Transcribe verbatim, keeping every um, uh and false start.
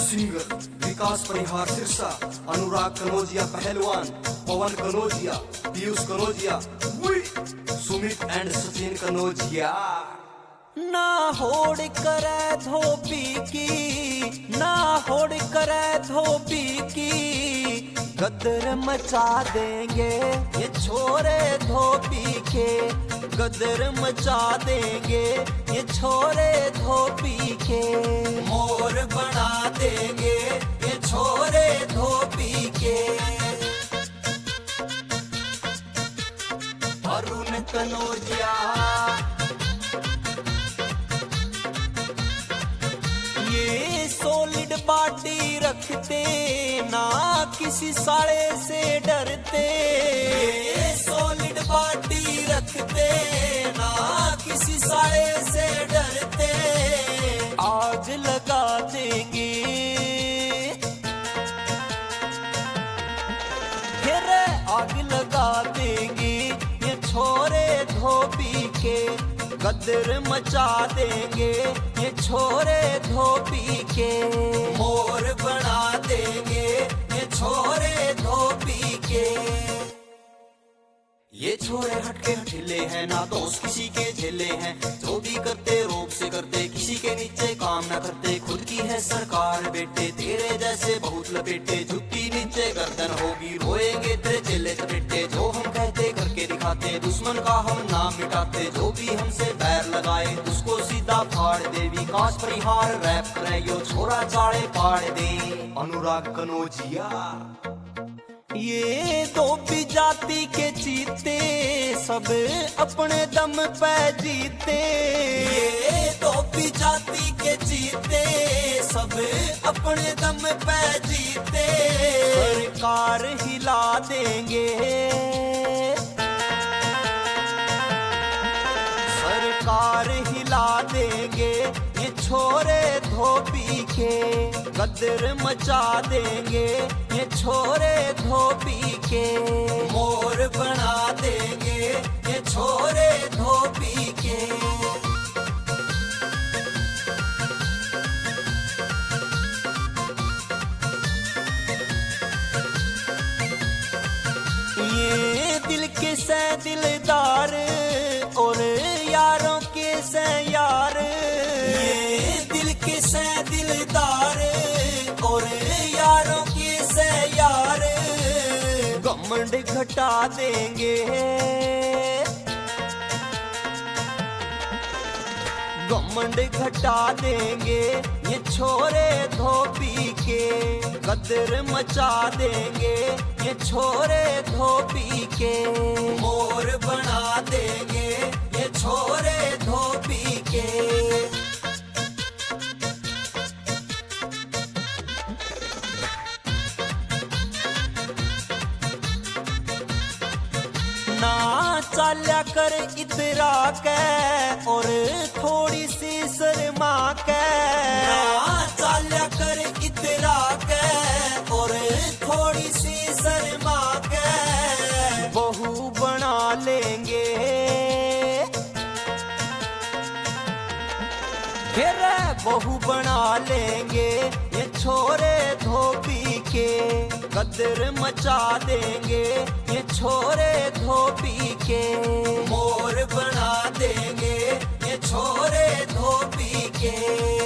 Singer Vikas Parihar Sirsa, Anurag Kanaujia पहलवान, Pawan Kanaujia, Piyush Kanaujia, Sumit and Sachin Kanaujia. ना होड़ करे धोबी की, ना होड़ करे धोबी की, गदर मचा देंगे ये छोरे धोबी के, गदर मचा देंगे ये छोरे धोबी के, मोर बना देंगे ये छोरे धोबी के। अरुण कनौजिया ये सॉलिड बॉडी रखते, ना किसी साले से डरते, ये सॉलिड बॉडी रखते, ना किसी साले से डरते, आग लगा देंगे, फिर आग लगा देंगे ये छोरे धोबी के, गदर मचा देंगे ये छोरे धोबी के, मोर बना देंगे ये छोरे धोबी के। ये छोरे हटके हठिले हैं, ना दोस्त किसी के झेले हैं, जो भी करते रोब से करते, किसी के नीचे काम ना करते, खुद की है सरकार बेटे, तेरे जैसे बहुत लपेटे, झुकी नीचे गर्दन होगी, रोएंगे तेरे चेले चपेटे, जो हम कहते करके दिखाते, दुश्मन का हम नाम मिटाते, जो भी हमसे बैर लगाए उसको सीधा फाड़ दे, विकास परिहार रैप करे यो छोरा चाड़े पाड़ दे। अनुराग कनौजिया ये धोबी जाति के चीते सब अपने दम पे जीते, ये धोबी जाति के चीते सब अपने दम पे जीते, सरकार हिला देंगे, सरकार हिला देंगे ये छोरे धोबी के, गदर मचा देंगे ये छोरे धोबी के, मोर बना देंगे ये छोरे धोबी के। ये दिल के से दिलदार और यारों के से यार, ये दिल के से दिलदार और यारों के से यार, घमंड घटा देंगे, घमंड घटा देंगे ये छोरे धोबी के, गदर मचा देंगे ये छोरे धोबी के, मोर बना देंगे ये छोरे धोबी के। ना चाल्या कर इतरा के और थोड़ी सी शर्मा के, ना चाल्या कर इतरा के और थोड़ी सी शर्मा के, बहू बना लेंगे, फिर बहू बना लेंगे ये छोरे धोबी के, गदर मचा देंगे ये छोरे धोबी के, मोर बना देंगे ये छोरे धोबी के।